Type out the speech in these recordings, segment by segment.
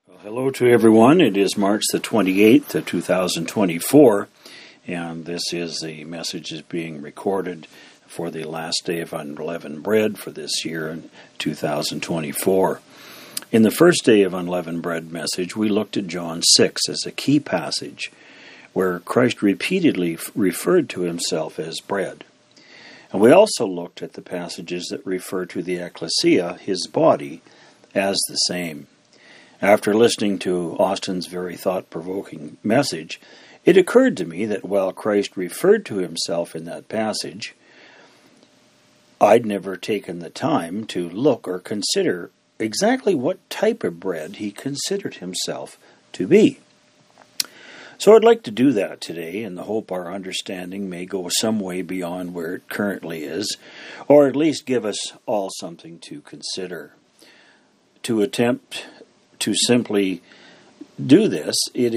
Well, hello to everyone. It is March the 28th of 2024, and this is the message is being recorded for the last day of unleavened bread for this year in 2024. In the first day of unleavened bread message, we looked at John 6 as a key passage where Christ repeatedly referred to himself as bread. And we also looked at the passages that refer to the ecclesia, his body, as the same. After listening to Austin's very thought-provoking message, it occurred to me that while Christ referred to himself in that passage, I'd never taken the time to look or consider exactly what type of bread he considered himself to be. So I'd like to do that today, in the hope our understanding may go some way beyond where it currently is, or at least give us all something to consider. To attempt to simply do this,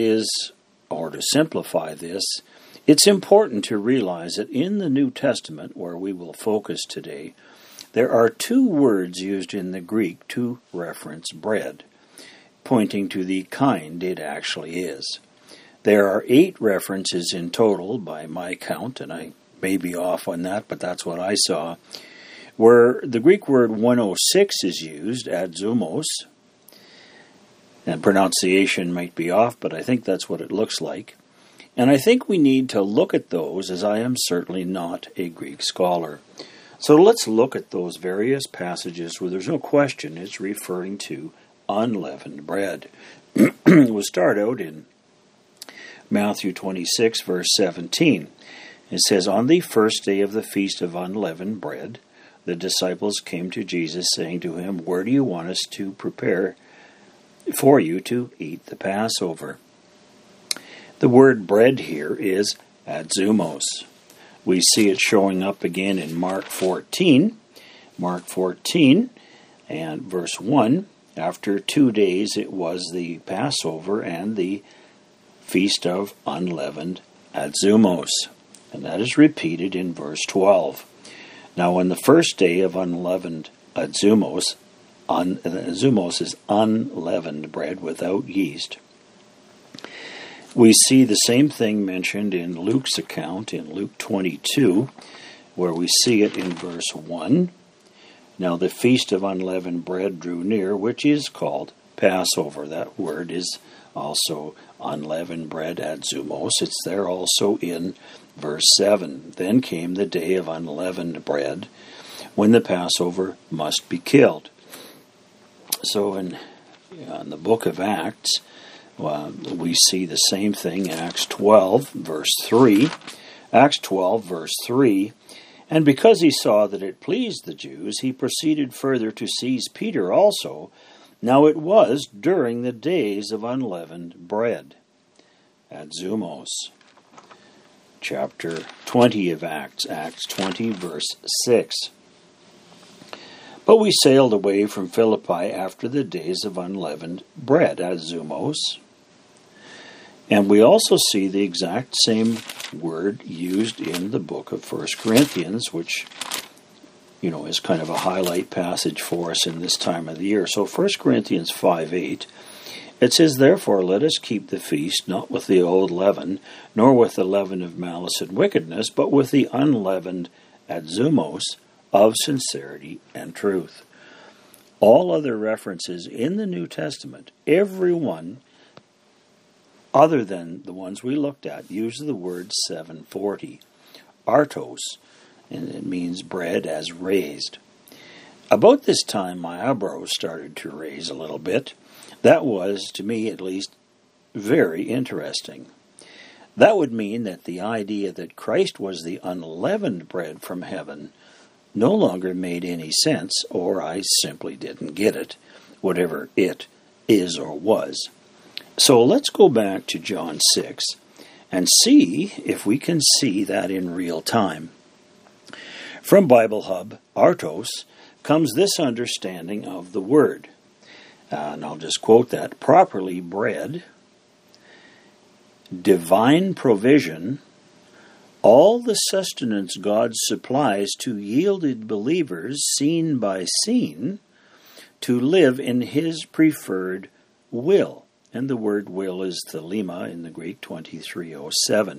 or to simplify this, it's important to realize that in the New Testament, where we will focus today, there are two words used in the Greek to reference bread, pointing to the kind it actually is. There are 8 references in total by my count, and I may be off on that, but that's what I saw, where the Greek word 106 is used, adzumos, and pronunciation might be off, but I think that's what it looks like. And I think we need to look at those, as I am certainly not a Greek scholar. So let's look at those various passages where there's no question it's referring to unleavened bread. We'll start out in Matthew 26, verse 17. It says, "On the first day of the feast of unleavened bread, the disciples came to Jesus, saying to him, 'Where do you want us to prepare for you to eat the Passover?'" The word bread here is adzumos. We see it showing up again in Mark 14. Mark 14 and verse 1. "After 2 days it was the Passover and the feast of unleavened adzumos." And that is repeated in verse 12. Now on the first day of unleavened adzumos, adzumos is unleavened bread without yeast. We see the same thing mentioned in Luke's account in Luke 22, where we see it in verse 1. "Now the feast of unleavened bread drew near, which is called Passover." That word is also unleavened bread, adzumos. It's there also in verse 7. "Then came the day of unleavened bread, when the Passover must be killed." So in the book of Acts, we see the same thing, Acts 12, verse 3. Acts 12, verse 3. "And because he saw that it pleased the Jews, he proceeded further to seize Peter also. Now it was during the days of unleavened bread." Adzumos. Chapter 20 of Acts, Acts 20, verse 6. "But we sailed away from Philippi after the days of unleavened bread," adzumos. And we also see the exact same word used in the book of 1 Corinthians, which, is kind of a highlight passage for us in this time of the year. So 1 Corinthians 5:8, it says, "Therefore let us keep the feast, not with the old leaven, nor with the leaven of malice and wickedness, but with the unleavened adzumos of sincerity and truth." All other references in the New Testament, every one other than the ones we looked at, use the word 740, artos, and it means bread as raised. About this time, my eyebrows started to raise a little bit. That was, to me at least, very interesting. That would mean that the idea that Christ was the unleavened bread from heaven no longer made any sense, or I simply didn't get it, whatever it is or was. So let's go back to John 6 and see if we can see that in real time. From Bible Hub, artos, comes this understanding of the word. And I'll just quote that: "Properly bread, divine provision, all the sustenance God supplies to yielded believers, scene by scene, to live in His preferred will. And the word will is thelema in the Greek 2307.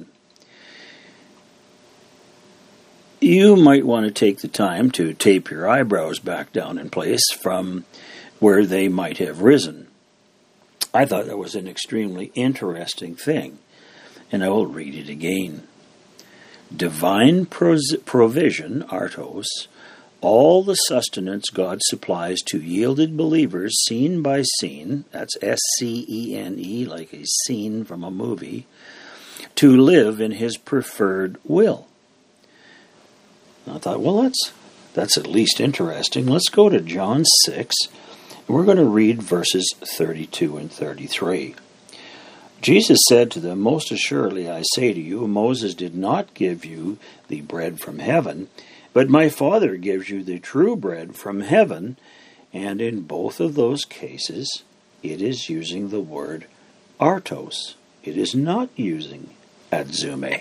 You might want to take the time to tape your eyebrows back down in place from where they might have risen. I thought that was an extremely interesting thing, and I will read it again. Divine provision, artos, all the sustenance God supplies to yielded believers, scene by scene, that's S-C-E-N-E, like a scene from a movie, to live in His preferred will. I thought, well, that's at least interesting. Let's go to John 6, and we're going to read verses 32 and 33. Jesus said to them, Most assuredly I say to you, Moses did not give you the bread from heaven, but my Father gives you the true bread from heaven, and in both of those cases, it is using the word artos. It is not using adzume.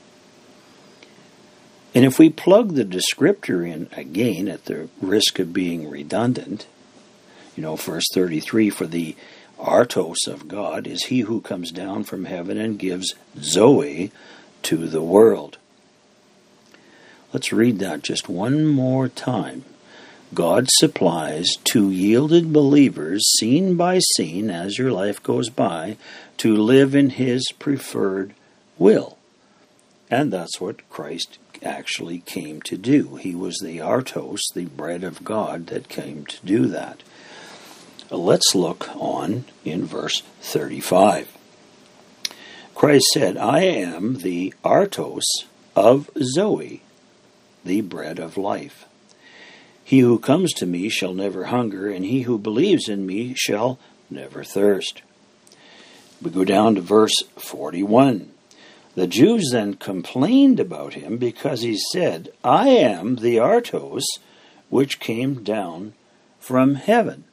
And if we plug the descriptor in again at the risk of being redundant, verse 33, for the artos of God is He who comes down from heaven and gives Zoe to the world. Let's read that just one more time. God supplies to yielded believers, scene by scene, as your life goes by, to live in His preferred will. And that's what Christ actually came to do. He was the artos, the bread of God, that came to do that. Let's look on in verse 35. Christ said, I am the artos of Zoe, the bread of life. He who comes to me shall never hunger, and he who believes in me shall never thirst. We go down to verse 41. The Jews then complained about him because he said, I am the artos which came down from heaven.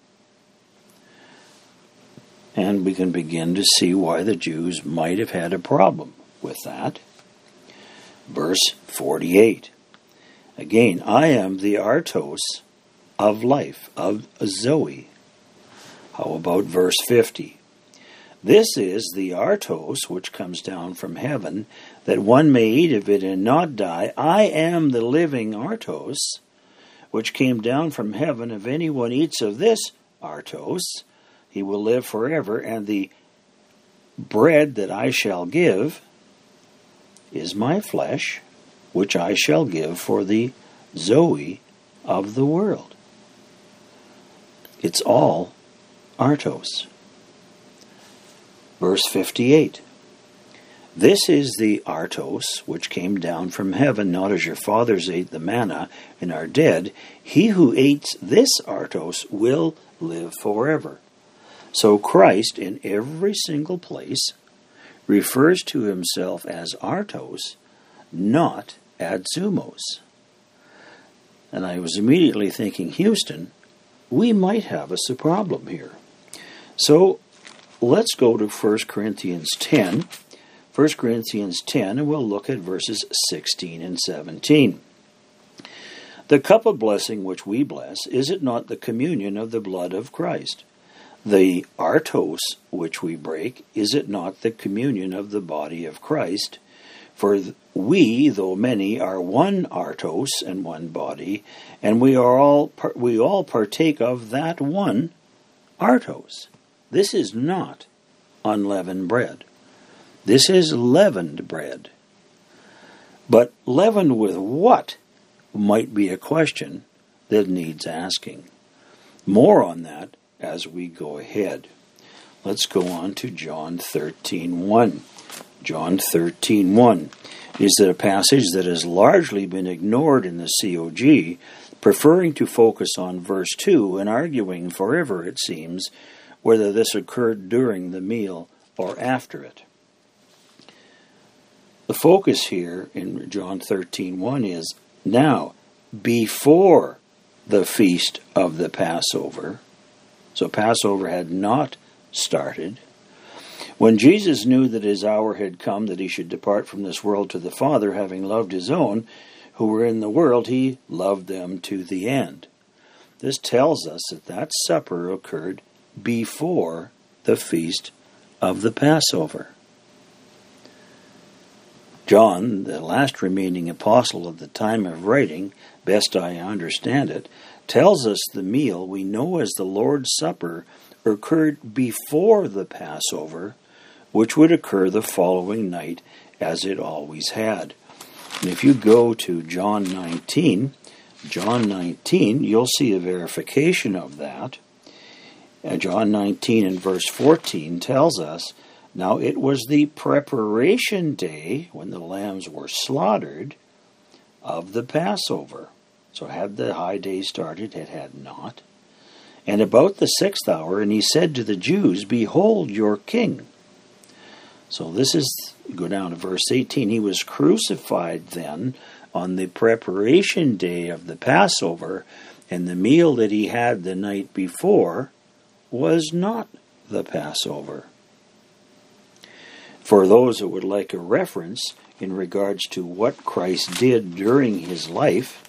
And we can begin to see why the Jews might have had a problem with that. Verse 48. Again, I am the artos of life, of Zoe. How about verse 50? This is the artos which comes down from heaven, that one may eat of it and not die. I am the living artos which came down from heaven. If anyone eats of this artos, he will live forever, and the bread that I shall give is my flesh, which I shall give for the Zoe of the world. It's all artos. Verse 58. This is the artos which came down from heaven, not as your fathers ate the manna and are dead. He who eats this artos will live forever. So Christ, in every single place, refers to himself as artos, not adzumos. And I was immediately thinking, Houston, we might have a problem here. So let's go to 1 Corinthians 10. 1 Corinthians 10, and we'll look at verses 16 and 17. The cup of blessing which we bless, is it not the communion of the blood of Christ? The artos which we break, is it not the communion of the body of Christ? For we, though many, are one artos and one body, and we all partake of that one artos. This is not unleavened bread. This is leavened bread. But leavened with what might be a question that needs asking. More on that as we go ahead. Let's go on to John 13:1. John 13:1 is a passage that has largely been ignored in the COG, preferring to focus on verse 2 and arguing forever, it seems, whether this occurred during the meal or after it. The focus here in John 13:1 is now, before the feast of the Passover. So Passover had not started. When Jesus knew that his hour had come, that he should depart from this world to the Father, having loved his own who were in the world, he loved them to the end. This tells us that that supper occurred before the feast of the Passover. John, the last remaining apostle at the time of writing, best I understand it, tells us the meal we know as the Lord's Supper occurred before the Passover, which would occur the following night, as it always had. And if you go to John 19, you'll see a verification of that. John 19 and verse 14 tells us, "Now it was the preparation day, when the lambs were slaughtered, of the Passover." So had the high day started? It had not. "And about the 6th hour, and he said to the Jews, Behold your king." So this is, go down to verse 18, he was crucified then on the preparation day of the Passover, and the meal that he had the night before was not the Passover. For those that would like a reference in regards to what Christ did during his life,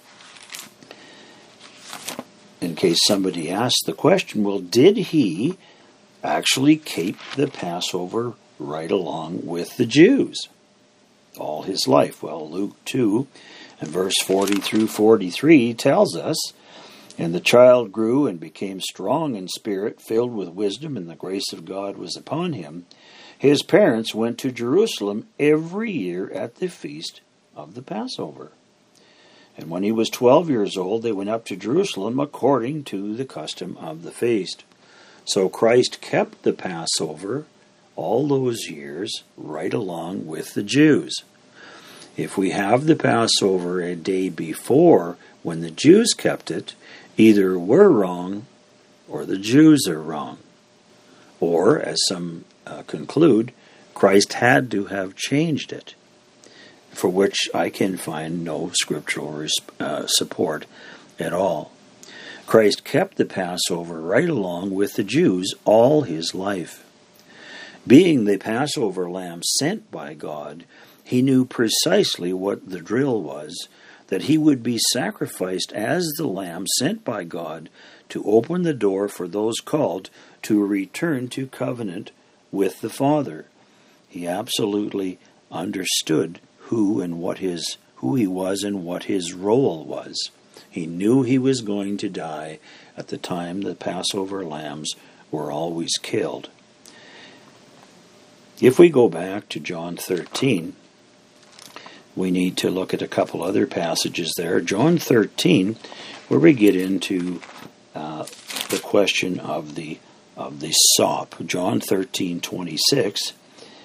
in case somebody asks the question, well, did he actually keep the Passover right along with the Jews all his life? Well, Luke 2 and verse 40 through 43 tells us, "And the child grew and became strong in spirit, filled with wisdom, and the grace of God was upon him. His parents went to Jerusalem every year at the feast of the Passover. And when he was 12 years old, they went up to Jerusalem according to the custom of the feast." So Christ kept the Passover all those years right along with the Jews. If we have the Passover a day before when the Jews kept it, either we're wrong or the Jews are wrong. Or, as some conclude, Christ had to have changed it, for which I can find no scriptural support at all. Christ kept the Passover right along with the Jews all his life. Being the Passover lamb sent by God, he knew precisely what the drill was, that he would be sacrificed as the lamb sent by God to open the door for those called to return to covenant with the Father. He absolutely understood who he was and what his role was. He knew he was going to die at the time the Passover lambs were always killed. If we go back to John 13, we need to look at a couple other passages there. John 13, where we get into the question of the sop. John 13:26.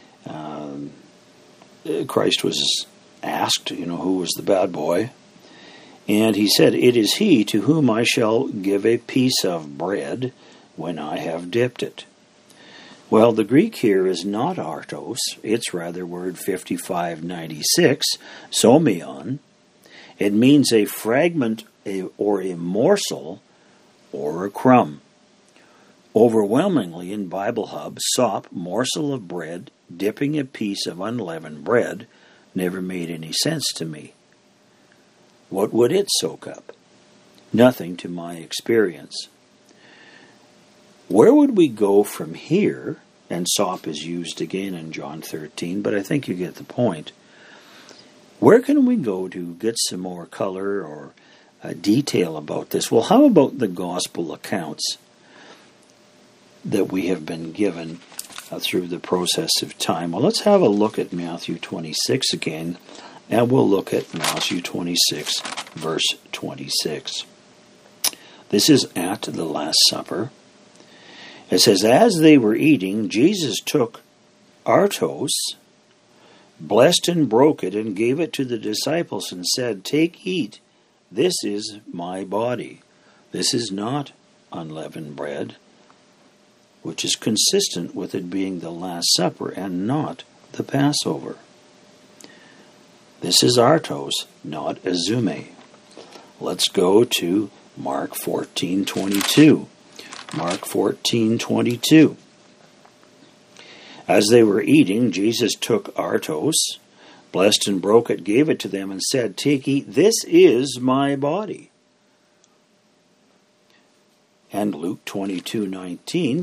Christ was asked, who was the bad boy, and he said, "It is he to whom I shall give a piece of bread when I have dipped it." Well, the Greek here is not artos, it's rather word 5596, somion. It means a fragment or a morsel or a crumb. Overwhelmingly in Bible Hub, sop, morsel of bread, dipping a piece of unleavened bread, never made any sense to me. What would it soak up? Nothing to my experience. Where would we go from here? And sop is used again in John 13, but I think you get the point. Where can we go to get some more color or detail about this? Well, how about the gospel accounts that we have been given through the process of time? Well, let's have a look at Matthew 26 again, and we'll look at Matthew 26, verse 26. This is at the Last Supper. It says, "As they were eating, Jesus took artos, blessed and broke it, and gave it to the disciples, and said, 'Take, eat, this is my body.'" This is not unleavened bread, which is consistent with it being the Last Supper and not the Passover. This is artos, not azume. Let's go to Mark 14:22. Mark 14:22. "As they were eating, Jesus took artos, blessed and broke it, gave it to them, and said, 'Take, eat, this is my body.'" And Luke 22:19,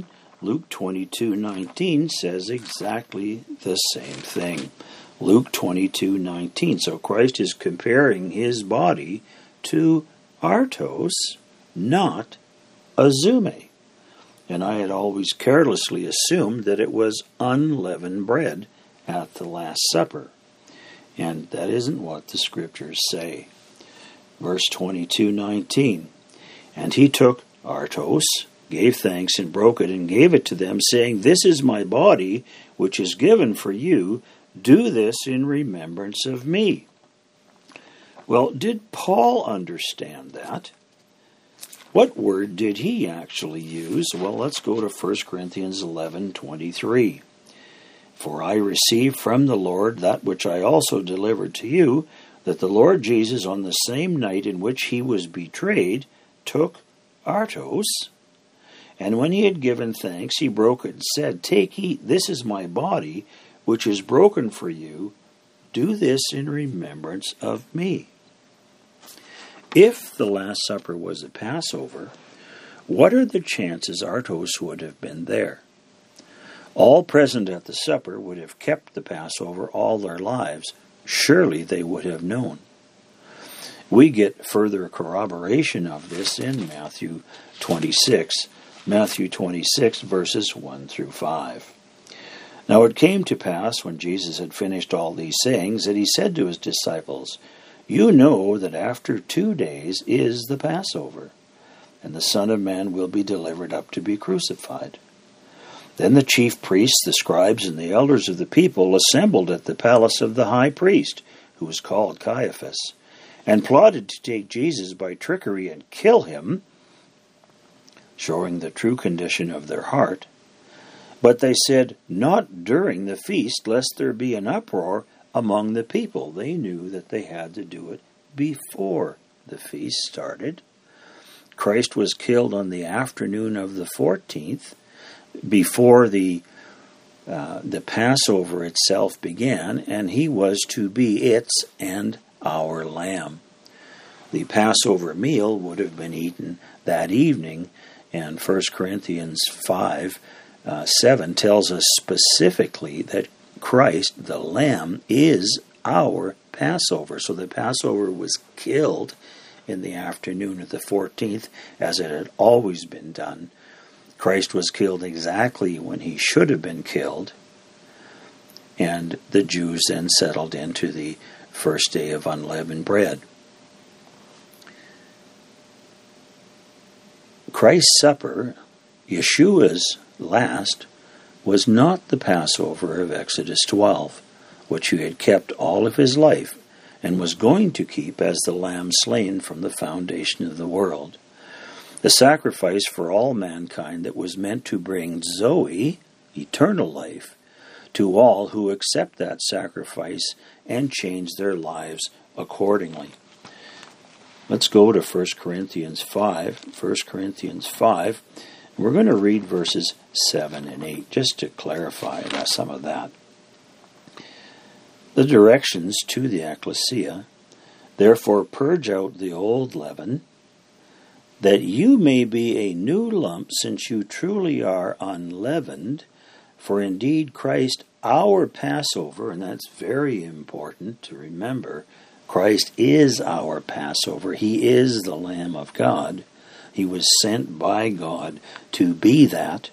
Luke 22:19 says exactly the same thing. Luke 22:19. So Christ is comparing his body to artos, not azume. And I had always carelessly assumed that it was unleavened bread at the Last Supper. And that isn't what the scriptures say. Verse 22:19. And he took artos, gave thanks, and broke it, and gave it to them, saying, This is my body, which is given for you. Do this in remembrance of me. Well, did Paul understand that? What word did he actually use? Well, let's go to 1 Corinthians 11:23. For I received from the Lord that which I also delivered to you, that the Lord Jesus, on the same night in which he was betrayed, took artos, and when he had given thanks, he broke it and said, Take, eat, this is my body, which is broken for you. Do this in remembrance of me. If the Last Supper was a Passover, what are the chances artos would have been there? All present at the supper would have kept the Passover all their lives. Surely they would have known. We get further corroboration of this in Matthew 26. Matthew 26, verses 1 through 5. Now it came to pass, when Jesus had finished all these sayings, that he said to his disciples, You know that after 2 days is the Passover, and the Son of Man will be delivered up to be crucified. Then the chief priests, the scribes, and the elders of the people assembled at the palace of the high priest, who was called Caiaphas, and plotted to take Jesus by trickery and kill him, showing the true condition of their heart. But they said, Not during the feast, lest there be an uproar among the people. They knew that they had to do it before the feast started. Christ was killed on the afternoon of the 14th, before the Passover itself began, and he was to be its and our lamb. The Passover meal would have been eaten that evening, and 1 Corinthians 5:7 tells us specifically that Christ, the Lamb, is our Passover. So the Passover was killed in the afternoon of the 14th, as it had always been done. Christ was killed exactly when he should have been killed, and the Jews then settled into the first day of unleavened bread. Christ's supper, Yeshua's last, was not the Passover of Exodus 12, which he had kept all of his life and was going to keep as the lamb slain from the foundation of the world. The sacrifice for all mankind that was meant to bring Zoe, eternal life, to all who accept that sacrifice and change their lives accordingly. Let's go to 1 Corinthians 5. 1 Corinthians 5. We're going to read verses 7 and 8, just to clarify some of that. The directions to the ecclesia, Therefore purge out the old leaven, that you may be a new lump, since you truly are unleavened. For indeed Christ, our Passover, and that's very important to remember, Christ is our Passover. He is the Lamb of God. He was sent by God to be that,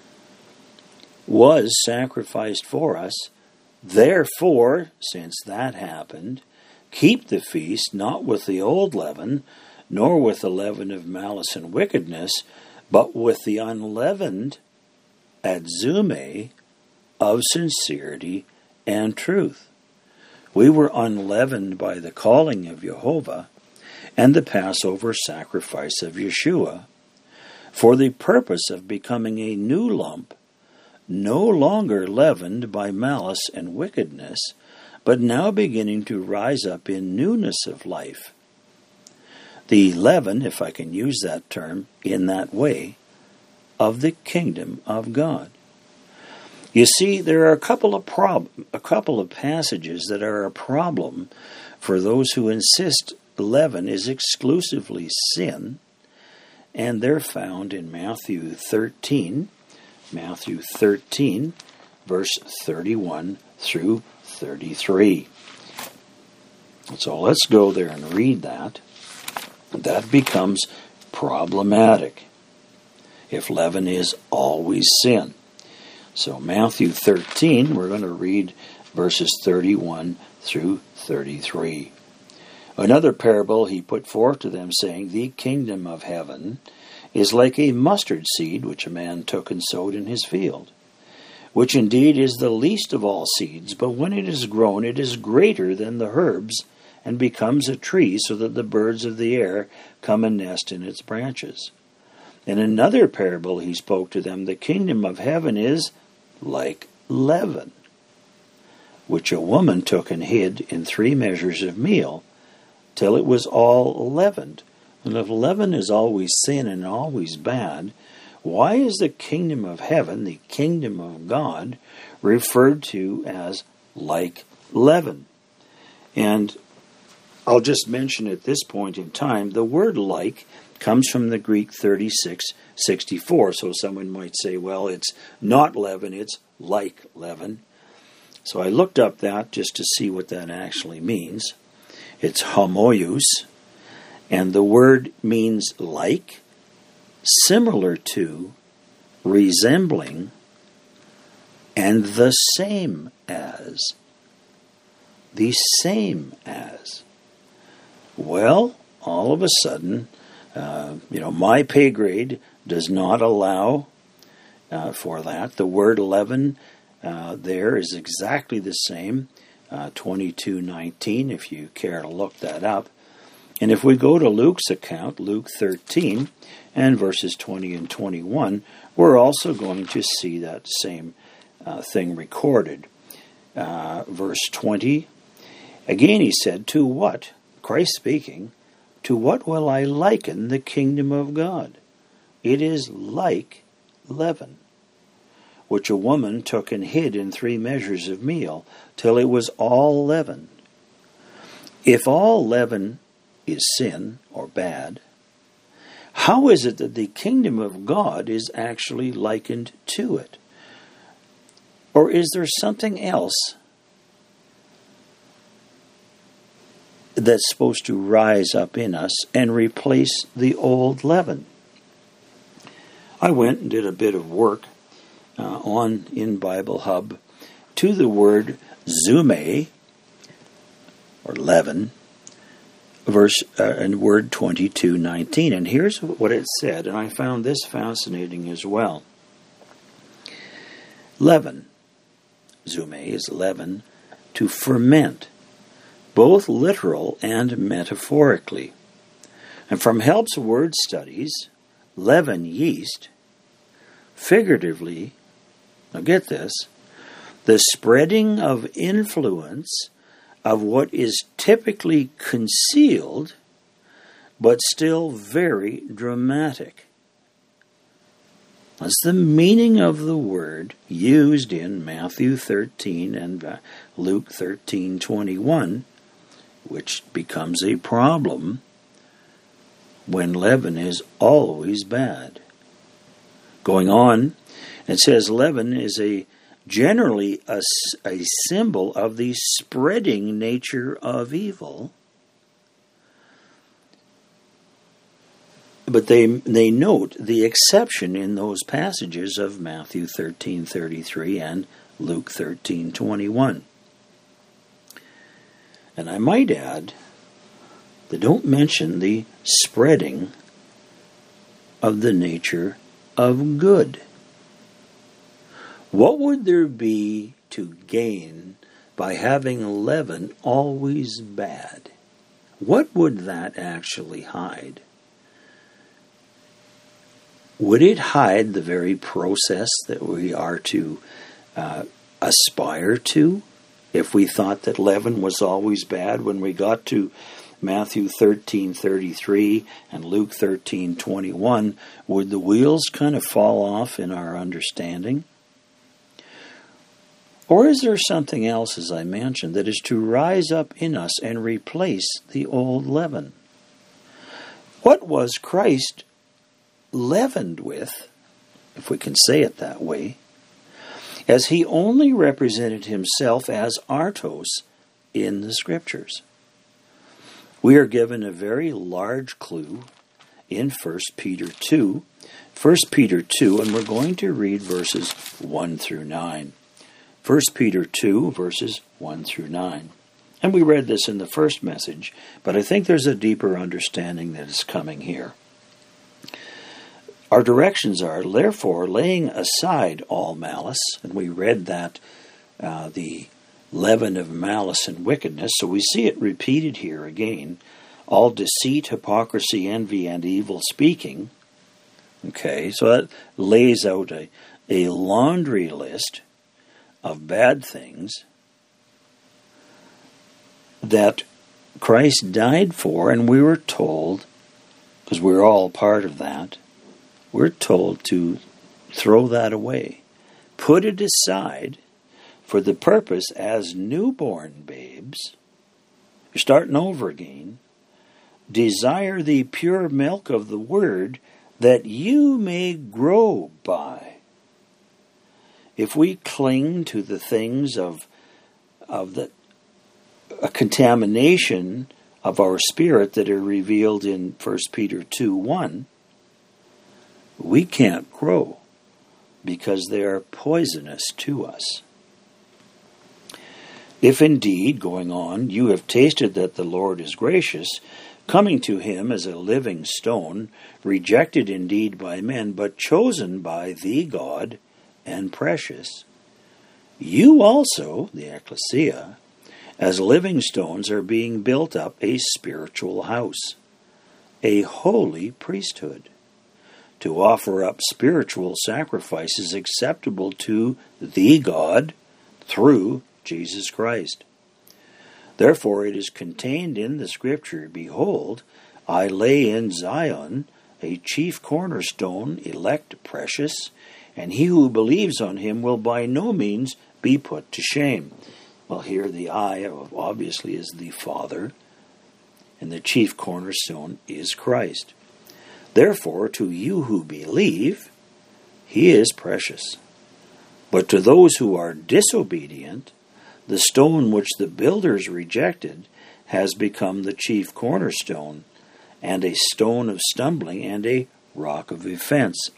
was sacrificed for us. Therefore, since that happened, keep the feast, not with the old leaven, nor with the leaven of malice and wickedness, but with the unleavened adzume of sincerity and truth. We were unleavened by the calling of Jehovah and the Passover sacrifice of Yeshua, for the purpose of becoming a new lump, no longer leavened by malice and wickedness, but now beginning to rise up in newness of life. The leaven, if I can use that term in that way, of the kingdom of God. You see, there are a couple of passages that are a problem for those who insist leaven is exclusively sin, and they're found in Matthew 13, Matthew 13, verse 31 through 33. So let's go there and read that. That becomes problematic if leaven is always sin. So Matthew 13, we're going to read verses 31 through 33. Another parable he put forth to them, saying, The kingdom of heaven is like a mustard seed which a man took and sowed in his field, which indeed is the least of all seeds, but when it is grown it is greater than the herbs, and becomes a tree, so that the birds of the air come and nest in its branches. In another parable he spoke to them, The kingdom of heaven is like leaven, which a woman took and hid in 3 measures of meal, till it was all leavened. And if leaven is always sin and always bad, why is the kingdom of heaven, the kingdom of God, referred to as like leaven? And I'll just mention at this point in time, the word like comes from the Greek 3664. So someone might say, well, it's not leaven, it's like leaven. So I looked up that just to see what that actually means. It's homoious, and the word means like, similar to, resembling, and the same as. The same as. Well, all of a sudden, my pay grade does not allow for that. The word leaven there is exactly the same, 22:19, if you care to look that up. And if we go to Luke's account, Luke 13, and verses 20 and 21, we're also going to see that same thing recorded. Verse 20, again he said, To what? Christ speaking, to what will I liken the kingdom of God? It is like leaven, which a woman took and hid in 3 measures of meal, till it was all leavened. If all leaven is sin or bad, how is it that the kingdom of God is actually likened to it? Or is there something else that's supposed to rise up in us and replace the old leaven? I went and did a bit of work in Bible Hub to the word zume, or leaven, and word 22:19. And here's what it said, and I found this fascinating as well. Leaven, zume is leaven, to ferment, both literal and metaphorically. And from Help's Word Studies, leaven, yeast, figuratively, now get this, the spreading of influence of what is typically concealed, but still very dramatic. That's the meaning of the word used in Matthew 13 and Luke 13:21, which becomes a problem when leaven is always bad. Going on, it says leaven is generally a symbol of the spreading nature of evil. But they note the exception in those passages of Matthew 13:33 and Luke 13:21. And I might add, they don't mention the spreading of the nature of good. What would there be to gain by having leaven always bad? What would that actually hide? Would it hide the very process that we are to aspire to? If we thought that leaven was always bad, when we got to Matthew 13:33 and Luke 13:21, would the wheels kind of fall off in our understanding? Or is there something else, as I mentioned, that is to rise up in us and replace the old leaven? What was Christ leavened with if we can say it that way, as he only represented himself as Artos in the Scriptures. We are given a very large clue in 1 Peter 2. 1 Peter 2, and we're going to read verses 1 through 9. 1 Peter 2, verses 1 through 9. And we read this in the first message, but I think there's a deeper understanding that is coming here. Our directions are, therefore, laying aside all malice, and we read that the leaven of malice and wickedness, so we see it repeated here again, all deceit, hypocrisy, envy, and evil speaking. Okay, so that lays out a laundry list of bad things that Christ died for, and we were told, because we're all part of that, we're told to throw that away. Put it aside for the purpose as newborn babes. You're starting over again. Desire the pure milk of the word that you may grow by. If we cling to the things of a contamination of our spirit that are revealed in 1 Peter 2:1, we can't grow because they are poisonous to us. If indeed, going on, you have tasted that the Lord is gracious, coming to him as a living stone, rejected indeed by men, but chosen by the God and precious, you also, the ecclesia, as living stones are being built up a spiritual house, a holy priesthood, to offer up spiritual sacrifices acceptable to the God through Jesus Christ. Therefore it is contained in the Scripture, behold, I lay in Zion a chief cornerstone, elect, precious, and he who believes on him will by no means be put to shame. Well, here the I obviously is the Father, and the chief cornerstone is Christ. Therefore, to you who believe, he is precious. But to those who are disobedient, the stone which the builders rejected has become the chief cornerstone, and a stone of stumbling, and a rock of offense.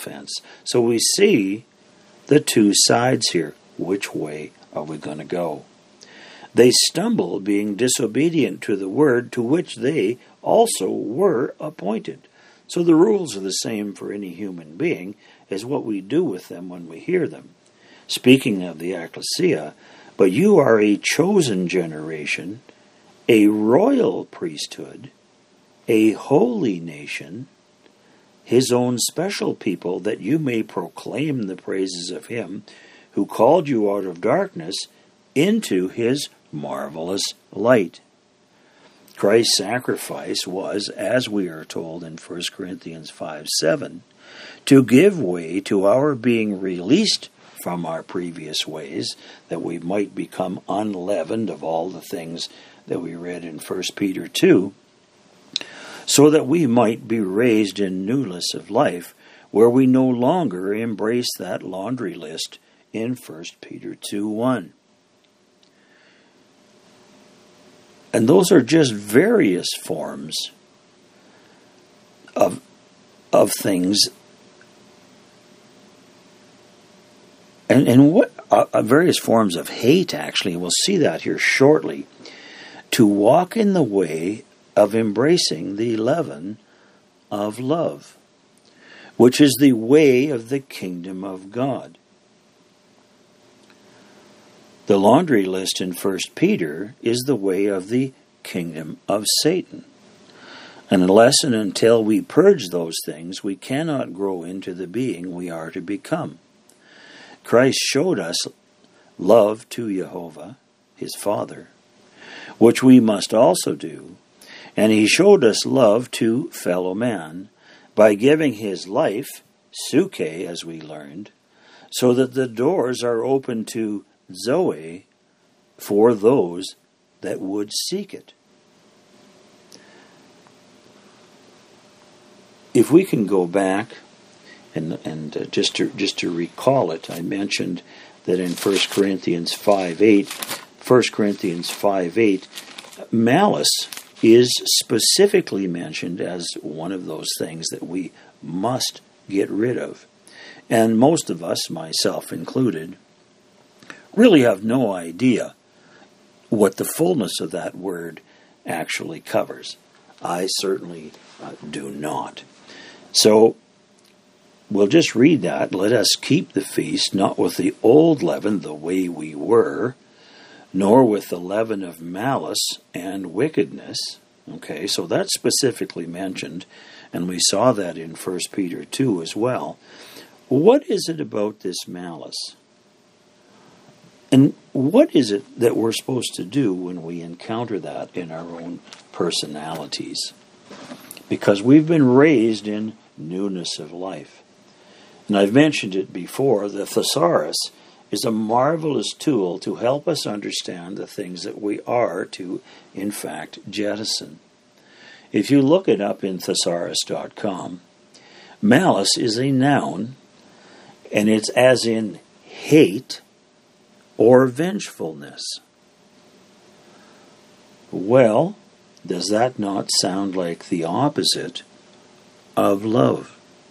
So we see the two sides here. Which way are we going to go? They stumble, being disobedient to the word to which they also were appointed. So the rules are the same for any human being as what we do with them when we hear them. Speaking of the ecclesia, but you are a chosen generation, a royal priesthood, a holy nation, his own special people, that you may proclaim the praises of him who called you out of darkness into his marvelous light. Christ's sacrifice was, as we are told in 1 Corinthians 5:7, to give way to our being released from our previous ways, that we might become unleavened of all the things that we read in 1 Peter 2, so that we might be raised in newness of life, where we no longer embrace that laundry list in 1 Peter 2:1. And those are just various forms of things, and what various forms of hate. Actually, we'll see that here shortly. To walk in the way of embracing the leaven of love, which is the way of the kingdom of God. The laundry list in 1 Peter is the way of the kingdom of Satan. And unless and until we purge those things, we cannot grow into the being we are to become. Christ showed us love to Jehovah, his Father, which we must also do, and he showed us love to fellow man by giving his life, suke, as we learned, so that the doors are open to Zoe for those that would seek it. If we can go back And just to recall it, I mentioned that in 1 Corinthians 5:8, malice is specifically mentioned as one of those things that we must get rid of. And most of us, myself included, really have no idea what the fullness of that word actually covers. I certainly do not. So we'll just read that. Let us keep the feast, not with the old leaven, the way we were, nor with the leaven of malice and wickedness. Okay, so that's specifically mentioned, and we saw that in 1 Peter 2 as well. What is it about this malice? And what is it that we're supposed to do when we encounter that in our own personalities? Because we've been raised in newness of life. And I've mentioned it before, the thesaurus is a marvelous tool to help us understand the things that we are to, in fact, jettison. If you look it up in thesaurus.com, malice is a noun, and it's as in hate or vengefulness. Well, does that not sound like the opposite of love?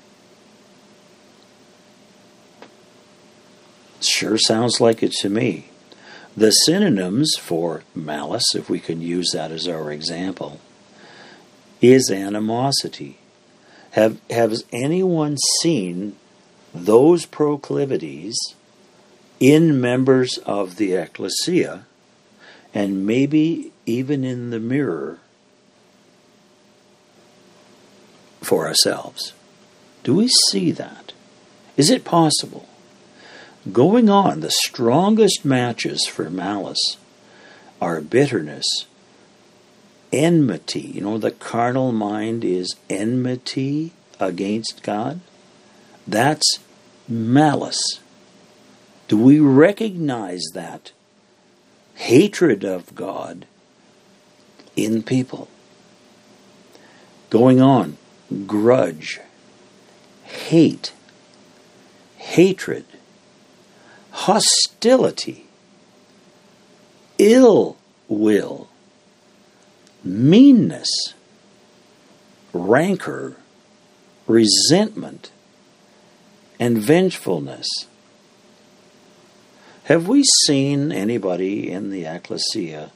Sure sounds like it to me. The synonyms for malice, if we can use that as our example, is animosity. Has anyone seen those proclivities in members of the ecclesia, and maybe even in the mirror for ourselves? Do we see that? Is it possible? Going on, the strongest matches for malice are bitterness, enmity. You know, the carnal mind is enmity against God. That's malice. Do we recognize that hatred of God in people? Going on, grudge, hate, hatred, hostility, ill will, meanness, rancor, resentment, and vengefulness. Have we seen anybody in the ecclesia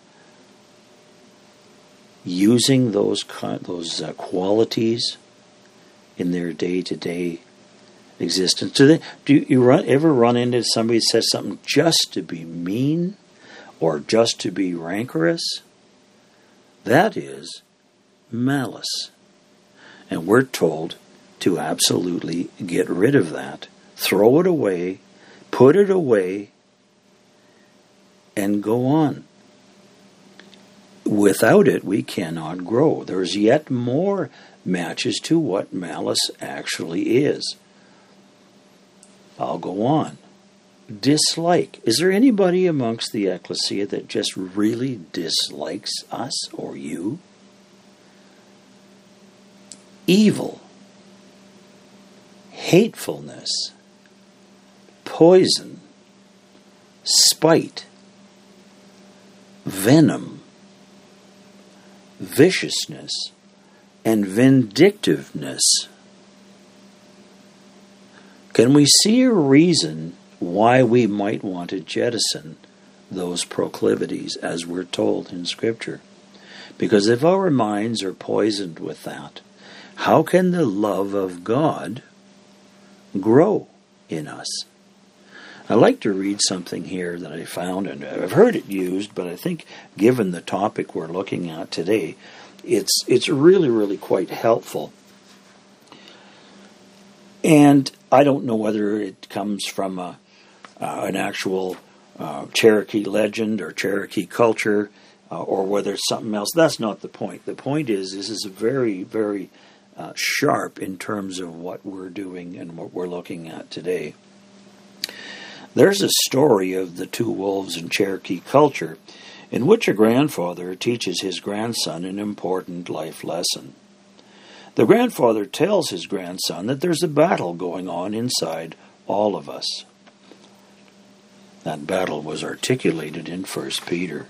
using those qualities in their day-to-day existence? Do you ever run into somebody who says something just to be mean or just to be rancorous? That is malice. And we're told to absolutely get rid of that, throw it away, put it away, and go on. Without it, we cannot grow. There's yet more matches to what malice actually is. I'll go on. Dislike. Is there anybody amongst the ecclesia that just really dislikes us or you? Evil. Hatefulness. Poison. Spite. Venom. Viciousness. And vindictiveness. Can we see a reason why we might want to jettison those proclivities as we're told in Scripture? Because if our minds are poisoned with that, how can the love of God grow in us? I'd like to read something here that I found, and I've heard it used, but I think given the topic we're looking at today, it's really, really quite helpful. And I don't know whether it comes from an actual Cherokee legend or Cherokee culture or whether it's something else. That's not the point. The point is this is very, very sharp in terms of what we're doing and what we're looking at today. There's a story of the two wolves in Cherokee culture in which a grandfather teaches his grandson an important life lesson. The grandfather tells his grandson that there's a battle going on inside all of us. That battle was articulated in 1 Peter.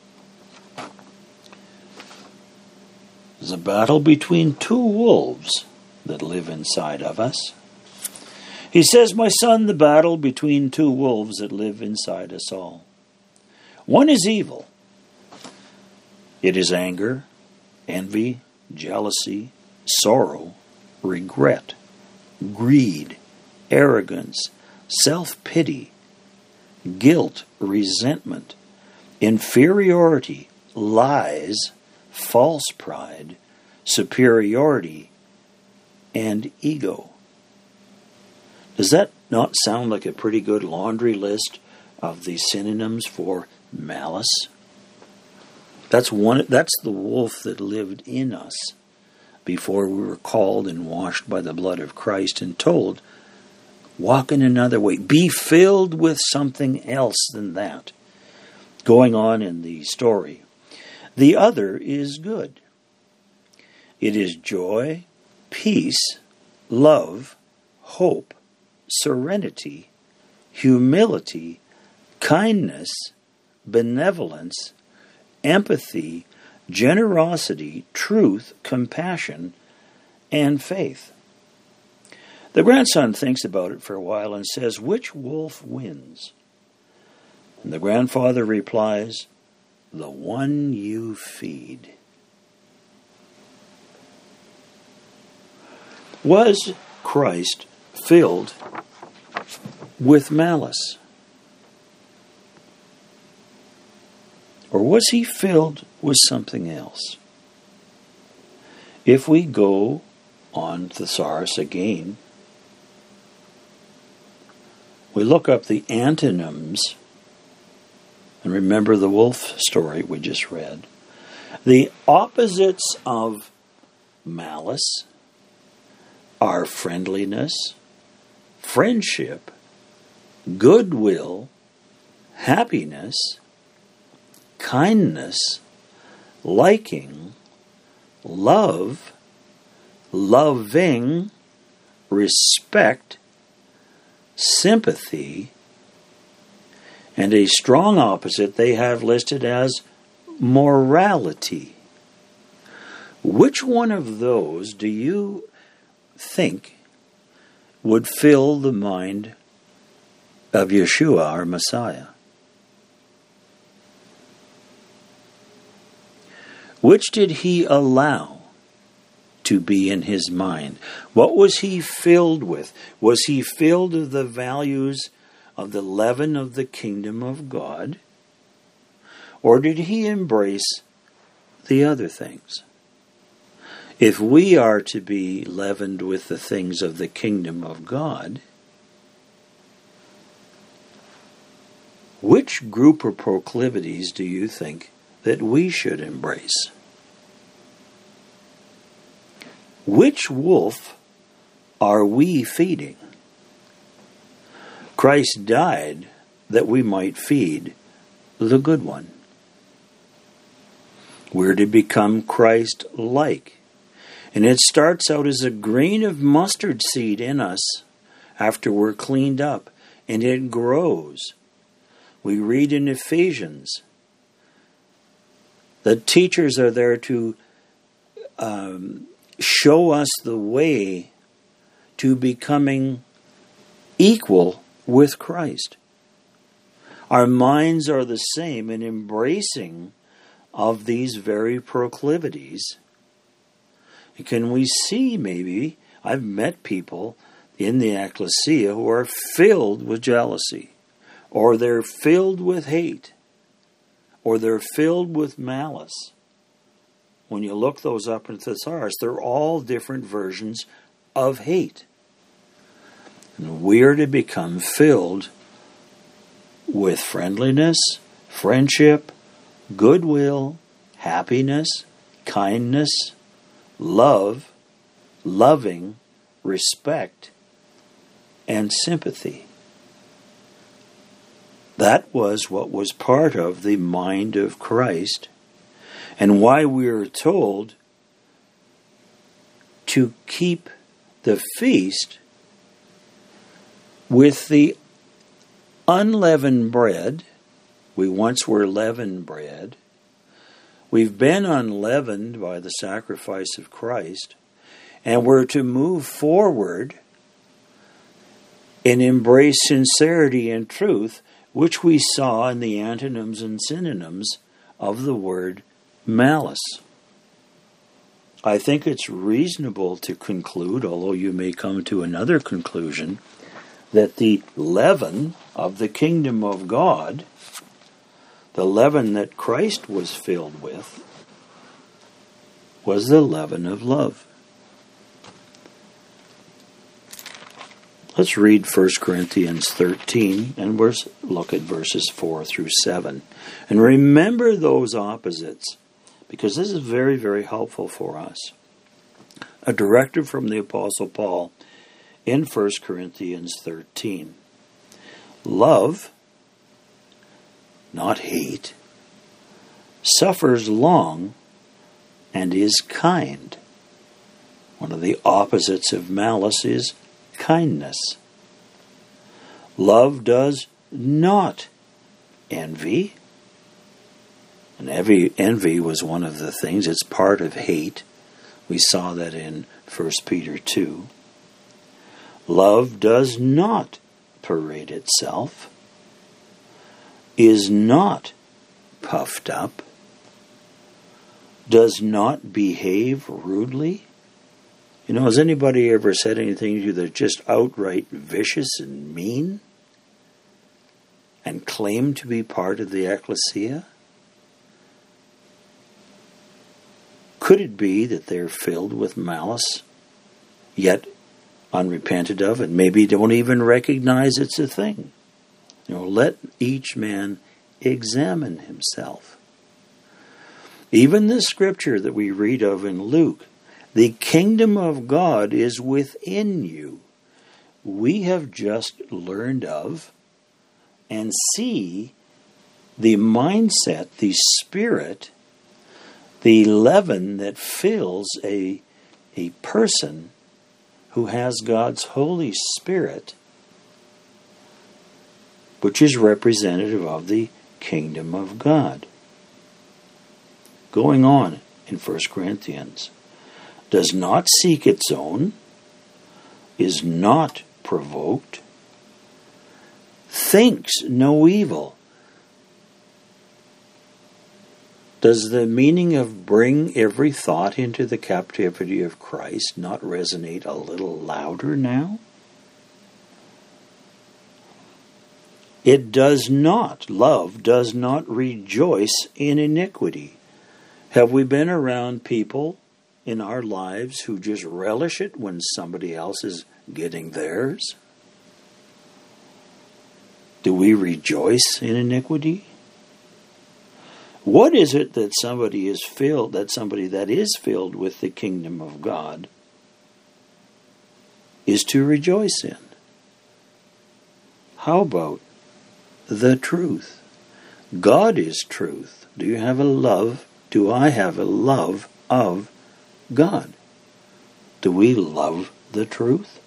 There's a battle between two wolves that live inside of us. He says, "My son, the battle between two wolves that live inside us all. One is evil. It is anger, envy, jealousy, sorrow, regret, greed, arrogance, self-pity, guilt, resentment, inferiority, lies, false pride, superiority, and ego." Does that not sound like a pretty good laundry list of the synonyms for malice? That's the wolf that lived in us before we were called and washed by the blood of Christ and told, walk in another way. Be filled with something else than that. Going on in the story. The other is good. It is joy, peace, love, hope, serenity, humility, kindness, benevolence, empathy, generosity, truth, compassion, and faith. The grandson thinks about it for a while and says, "Which wolf wins?" And the grandfather replies, "The one you feed." Was Christ filled with malice? Or was he filled with something else? If we go on thesaurus again, we look up the antonyms, and remember the wolf story we just read. The opposites of malice are friendliness, friendship, goodwill, happiness, kindness, liking, love, loving, respect, sympathy, and a strong opposite they have listed as morality. Which one of those do you think would fill the mind of Yeshua, our Messiah? Which did he allow to be in his mind? What was he filled with? Was he filled with the values of the leaven of the kingdom of God? Or did he embrace the other things? If we are to be leavened with the things of the kingdom of God, which group of proclivities do you think that we should embrace? Which wolf are we feeding? Christ died that we might feed the good one. We're to become Christ-like. And it starts out as a grain of mustard seed in us after we're cleaned up, and it grows. We read in Ephesians that teachers are there to show us the way to becoming equal with Christ. Our minds are the same in embracing of these very proclivities. Can we see maybe, I've met people in the ecclesia who are filled with jealousy, or they're filled with hate, or they're filled with malice. When you look those up in thesaurus, they're all different versions of hate. And we're to become filled with friendliness, friendship, goodwill, happiness, kindness, love, loving, respect, and sympathy. That was what was part of the mind of Christ, and why we are told to keep the feast with the unleavened bread. We once were leavened bread. We've been unleavened by the sacrifice of Christ, and we're to move forward and embrace sincerity and truth, which we saw in the antonyms and synonyms of the word malice. I think it's reasonable to conclude, although you may come to another conclusion, that the leaven of the kingdom of God, the leaven that Christ was filled with, was the leaven of love. Let's read 1 Corinthians 13 and look at verses 4 through 7. And remember those opposites, because this is very, very helpful for us. A directive from the Apostle Paul in 1 Corinthians 13. Love, not hate, suffers long and is kind. One of the opposites of malice is kindness. Love does not envy. And envy was one of the things. It's part of hate. We saw that in 1 Peter 2. Love does not parade itself, is not puffed up, does not behave rudely. You know, has anybody ever said anything to you that's just outright vicious and mean and claim to be part of the ecclesia? Could it be that they're filled with malice, yet unrepented of, and maybe don't even recognize it's a thing? You know, let each man examine himself. Even the scripture that we read of in Luke, the kingdom of God is within you. We have just learned of and see the mindset, the spirit, the leaven that fills a person who has God's Holy Spirit, which is representative of the kingdom of God. Going on in 1 Corinthians, does not seek its own, is not provoked, thinks no evil. Does the meaning of bring every thought into the captivity of Christ not resonate a little louder now? Love does not rejoice in iniquity. Have we been around people in our lives who just relish it when somebody else is getting theirs? Do we rejoice in iniquity? What is it that somebody that is filled with the kingdom of God is to rejoice in? How about the truth? God is truth. Do you have a love? Do I have a love of God? Do we love the truth?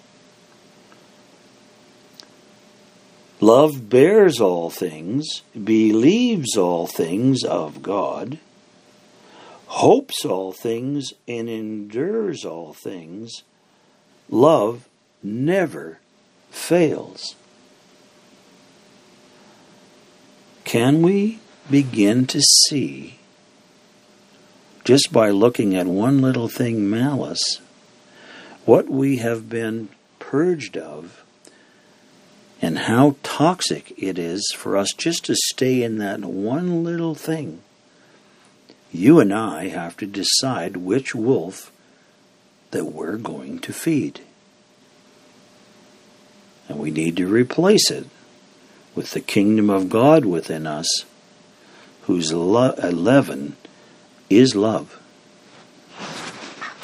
Love bears all things, believes all things of God, hopes all things, and endures all things. Love never fails. Can we begin to see, just by looking at one little thing, malice, what we have been purged of, and how toxic it is for us just to stay in that one little thing? You and I have to decide which wolf that we're going to feed. And we need to replace it with the kingdom of God within us, whose leaven is love.